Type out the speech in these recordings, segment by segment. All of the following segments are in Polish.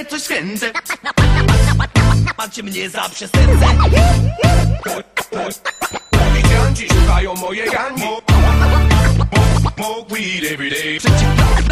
coś skręcę. Macie mnie za przestępcę. Policjanci szukają mojej gangi. Smoke weed every day. Przeciw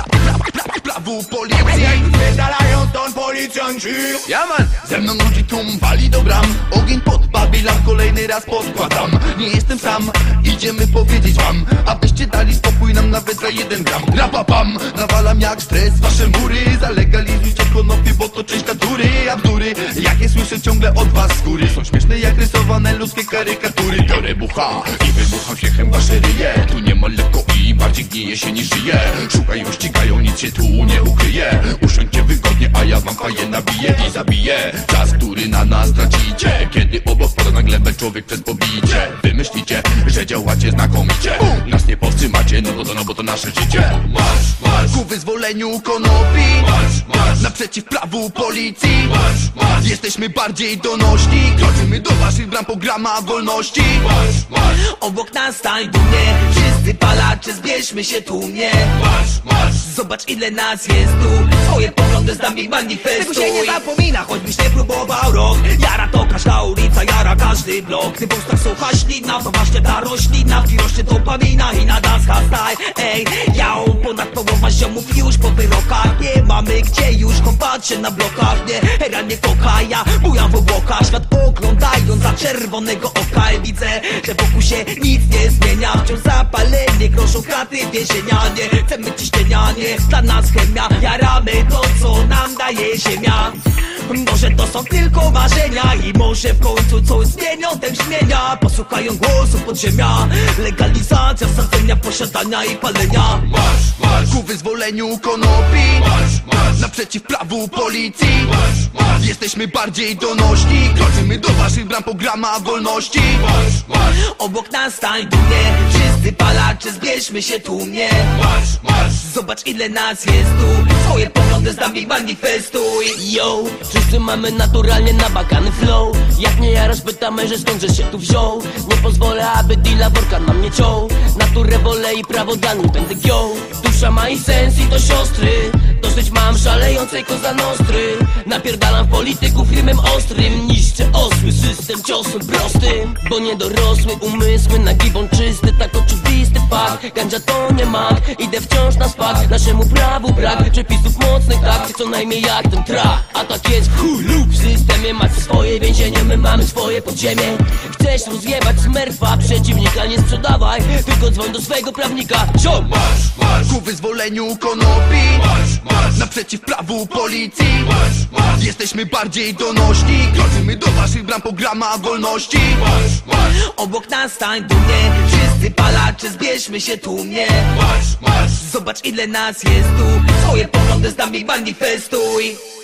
prawu policji. Wyzdalają stąd policjanci. Ja man, ze mną ludzi tłum wali do bram. Ogień pod Babilon kolejny raz podkładam. Nie jestem sam, idziemy powiedzieć wam, abyście dali spokój nam nawet za 1 gram. Rapapam, nawalam jak stres wasze mury. Zalegalizujcie konopie, bo to część natury. A bzdury, jakie słyszę ciągle od was z góry, są śmieszne jak rysowane ludzkie karykatury. Biorę bucha i wybucham śmiechem wasze ryje. Tu nie ma lekko i bardziej gnije się niż żyje. Szukają, ścigają, nic się tu nie ukryje. Usiądźcie wygodnie, a ja wam faję nabiję i zabiję. Czas, który na nas tracicie, kiedy obok pada na glebę człowiek przez pobicie. Wymyślicie, że działacie znakomicie. Nas nie powstrzymacie, no bo to nasze życie. Marsz, marsz ku wyzwoleniu konopi. Marsz, marsz naprzeciw prawu policji. Marsz, marsz jesteśmy bardziej donośni. Kroczymy do waszych bram po grama wolności. Marsz, marsz obok nas stań dumnie. Wszyscy palacze, zbierzmy się tłumnie. Marsz, marsz zobacz ile nas jest tu. Swoje poglądy z nami manifestuj. Tego się nie zapomina, choćbyś nie próbował rok. Jara to każda ulica, jara każdy blok. Gdy w ustach sucha ślina, to właśnie ta roślina. W rośnie dopamina i na danska style. Ej, ja ponad połowa ziomów już po wyrokach. Nie mamy gdzie już kąpać się na blokach. Nie, hera nie kocha, ja bujam w obłokach. Świat oglądając za czerwonego oka. I widzę, że wokół się nic nie zmienia. Wciąż zapalenie, groszą kraty więzienia. Nie chcemy ciśnienia, nie dla nas chemia. Jaramy to, co nam daje ziemia. Może to są tylko marzenia i może w końcu coś zmienią ten brzmienia. Posłuchają głosu podziemia. Legalizacja sadzenia, posiadania i palenia. Marsz, marsz ku wyzwoleniu konopi. Marsz, marsz naprzeciw prawu policji. Marsz, marsz jesteśmy bardziej donośni. Kroczymy do waszych bram po grama wolności. Marsz, marsz obok nas stań dumnie. Wszyscy palacze, zbierzmy się tłumnie. Marsz, marsz zobacz ile nas jest tu. Swoje poglądy z nami manifestuj. Yo, wszyscy mamy naturalnie nabakany flow. Jak nie jarasz, pytamy, że skąd się tu wziął. Nie pozwolę, aby deala worka na mnie ciął. Naturę wolę i prawo dla nim będę giął. Dusza ma i sens i to siostry. Dosyć mam szalejącej koza nostry. Napierdalam w polityków rymem ostrym. Niszczę osły, system ciosem prostym. Bo niedorosły umysły na gibon czysty. Tak oczywisty fakt, gandzia to nie mak. Idę wciąż na spad, naszemu prawu brak. Przepisów mocnych tak, co najmniej jak ten trap. A tak jest w chuj lub w systemie. Macie swoje więzienie, my mamy swoje podziemie. Chcesz rozjebać smerfa, przeciwnika nie sprzedawaj. Tylko dzwoń do swojego prawnika. Ciąg! Marsz, marsz ku wyzwoleniu konopi. Marsz, marsz naprzeciw prawu policji. Marsz, marsz jesteśmy bardziej donośni. Kroczymy do waszych bram po grama wolności. Marsz, marsz obok nas stań dumnie. Wszyscy palacze, zbierzmy się tłumnie. Marsz, marsz zobacz ile nas jest tu. Swoje poglądy z nami manifestuj.